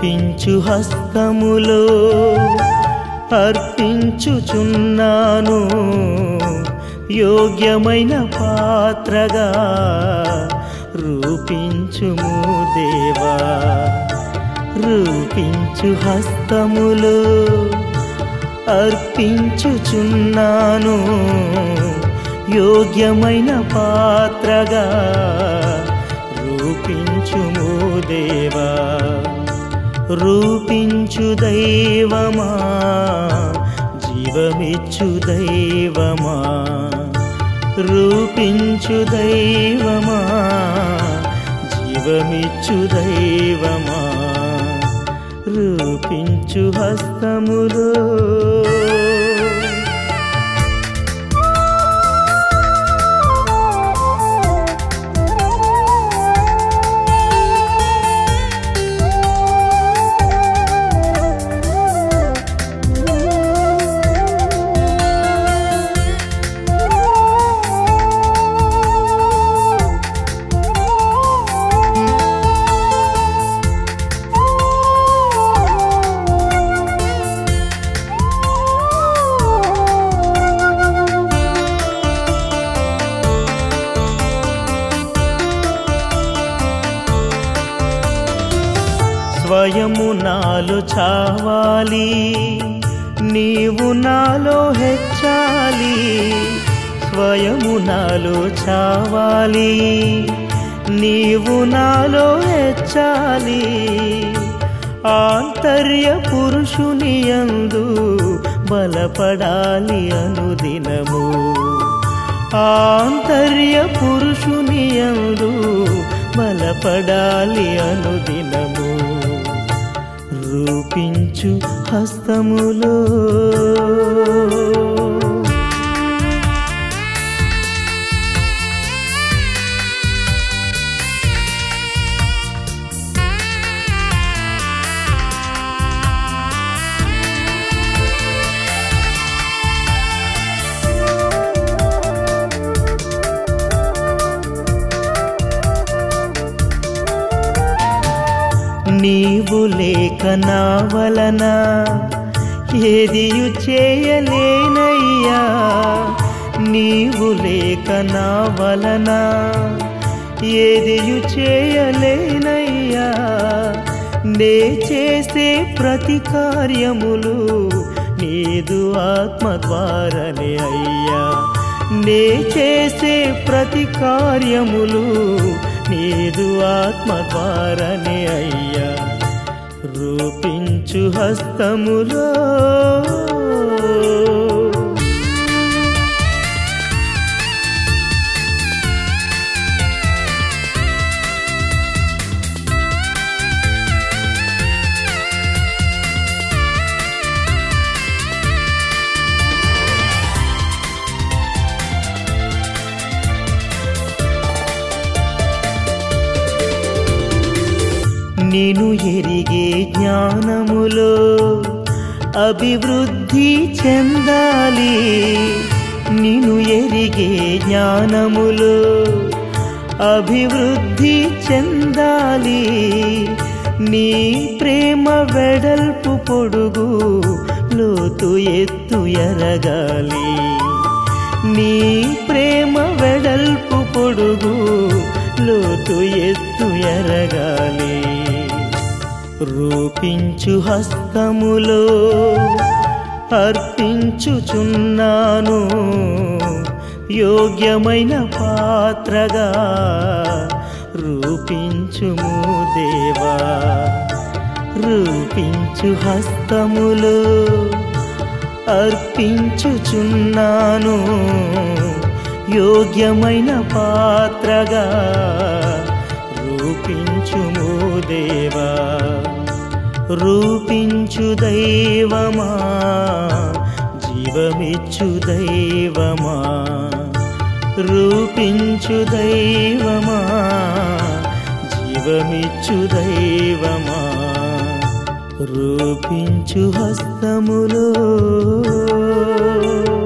రూపించు హస్తములో అర్పించుచున్నాను యోగ్యమైన పాత్రగా రూపించుము దేవా రూపించు హస్తములో అర్పించుచున్నాను యోగ్యమైన పాత్రగా రూపించుము దేవా రూపించు దైవమా జీవమిచ్చు దైవమా రూపించు దైవమా జీవమిచ్చు దైవమా రూపించు హస్తములో స్వయము నాలో చావాలి నీవు నాలో హెచ్చాలి స్వయము నాలో చావాలి నీవు నాలో హెచ్చాలి ఆంతర్య పురుషుని యందు బలపడాలి అనుదినము ఆంతర్య పురుషుని యందు బలపడాలి అనుదినము రూపించు హస్తములో నీవు లేక నా వలన ఏదియు చేయలేనయ్యా నీవు లేక నా వలన ఏదియు చేయలేనయ్యా నే చేసే ప్రతి కార్యములు నీదు ఆత్మ ద్వారానే అయ్యా నే చేసే ప్రతి కార్యములు నీదు ఆత్మ ద్వారానే అయ్యా రూపించు హస్తములో నిన్ను ఎరిగే జ్ఞానములో అభివృద్ధి చెందాలి నిన్ను ఎరిగే జ్ఞానములో అభివృద్ధి చెందాలి నీ ప్రేమ వెడల్పు పొడుగు లోతు ఎత్తు ఎరగాలి నీ ప్రేమ వెడల్పు పొడుగు లోతు ఎత్తు ఎరగాలి రూపించు హస్తములో అర్పించుచున్నాను యోగ్యమైన పాత్రగా రూపించుము దేవా రూపించు హస్తములో అర్పించుచున్నాను యోగ్యమైన పాత్రగా రూపించుము దేవా రూపించు దైవమా జీవమిచ్చు దైవమా రూపించు దైవమా జీవమిచ్చు దైవమా రూపించు హస్తములో